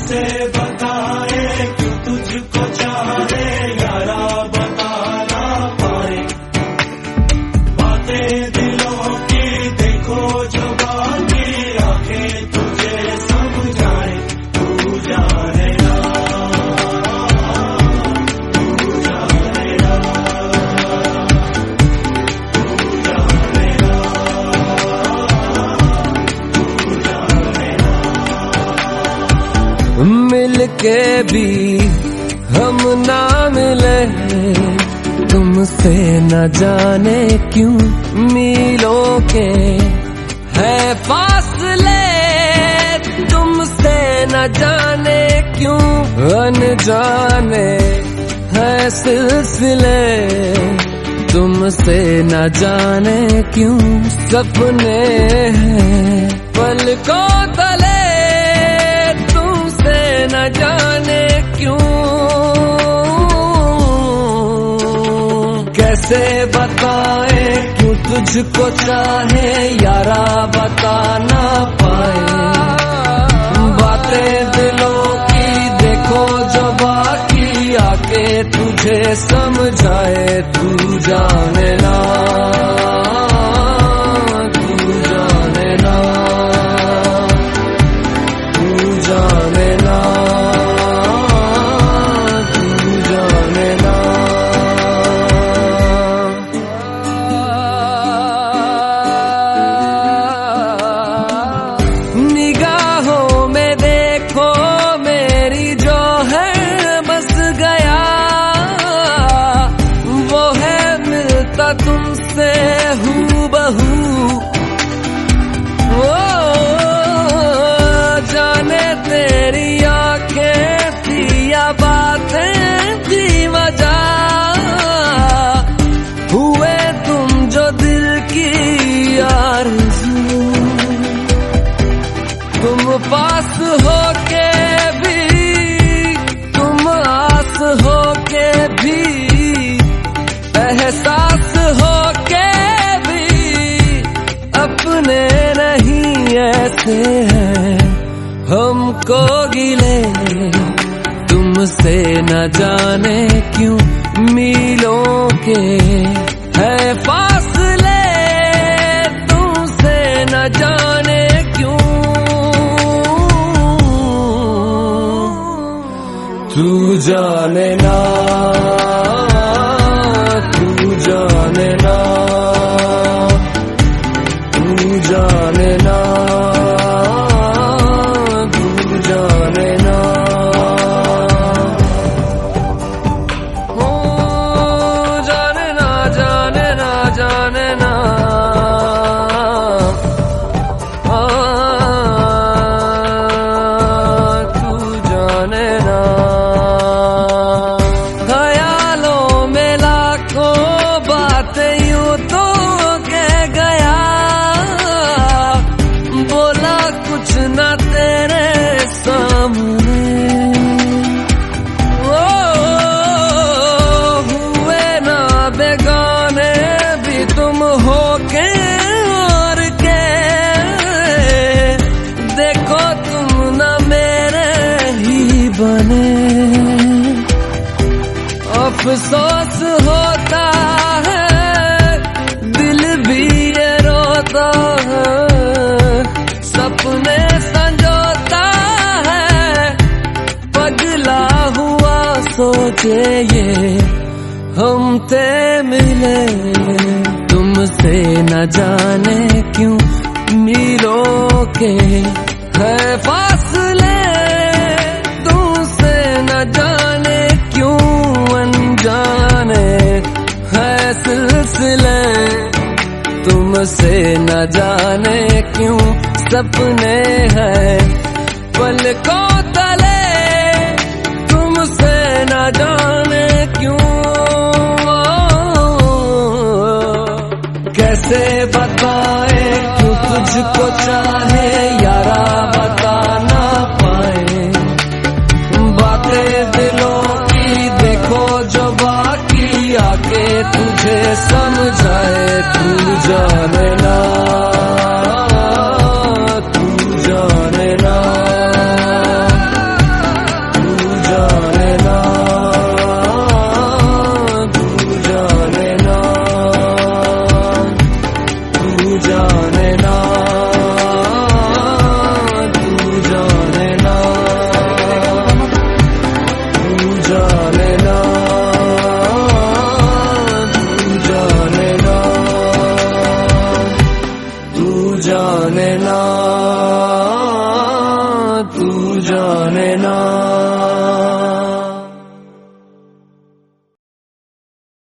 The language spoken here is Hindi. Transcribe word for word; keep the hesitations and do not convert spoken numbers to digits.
कैसे बताए क्यों तुझको चाहे यारा बता ना पाए। बातें दिलों की देखो जो बाकी आंखें तुझे समझाए। तू जाने ना, तू जाने ना, तू जाने ना, तू जाने ना। मिलके भी हम ना मिले, तुमसे न जाने क्यों मीलों के है फासले। तुमसे न जाने क्यों अनजाने है सिलसिले। तुमसे न जाने क्यों सपने हैं पलकों तले। तुमसे न जाने क्यों, कैसे बताए क्यों तुझको चाहे यारा बता ना पाए। बातें दिलों की देखो जो बाकी आके तुझे समझाए। तू जाने ना, तू जाने ना, तू जाने ना, तू जाने ना। निगाहों में देखो मेरी जो है बस गया, वो है मिलता तुमसे हूबहू। ओ जाने तेरी आंखें थी या बातें थी वजह, हुए तुम जो दिल की आरज़ू। तुम पास होके भी, तुम आस होके भी, एहसास होके भी अपने नहीं ऐसे हैं हमको गिले। तुमसे न जाने क्यों मीलों के है फासले। तुमसे न जाने क्यों, तू जाने ना, तू जाने ना, तू जाने ना, तू जाने ना। ओ जाने ना, जाने ना, जाने ना। आ, तू जाने ना। ख्यालों में लाखों बातें यूं तो कह गया, बोला कुछ ना तेरे सामने। ओ हुए ना बेगाने भी तुम हो के और के। देखो तुम ना मेरे ही बने। अफसोस होता है दिल भी ये रोता है। सपने संजोता है पगला हुआ सोचे ये हम ते मिले। तुमसे न जाने क्यों मीलों के है फासले। तुमसे न जाने क्यों अनजाने है सिलसिले। तुमसे न जाने क्यों सपने हैं पलकों तले। तुमसे न जाने क्यों, कैसे बताए क्यों तुझको चाहे यारा बता ना पाए। बातें दिलों की देखो जो बाकी आके तुझे समझाए। तू जाने ना, तू जाने ना, जाने ना।